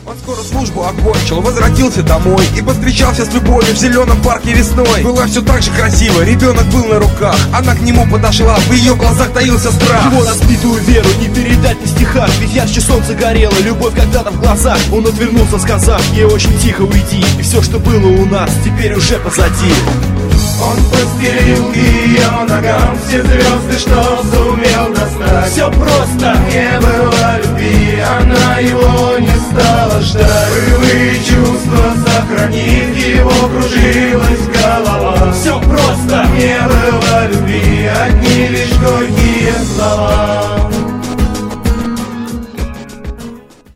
Он скоро службу окончил, возвратился домой и повстречался с любовью в зеленом парке весной. Было все так же красиво, ребенок был на руках. Она к нему подошла, в ее глазах таился страх. Его разбитую веру не передать на стихах, ведь ярче солнце горело, любовь когда-то в глазах. Он отвернулся, сказав ей очень тихо уйди, и все, что было у нас, теперь уже позади. Он постелил к ее ногам все звезды, что сумел достать. Все просто. Не было любви, она его не стала ждать. Былые чувства сохранить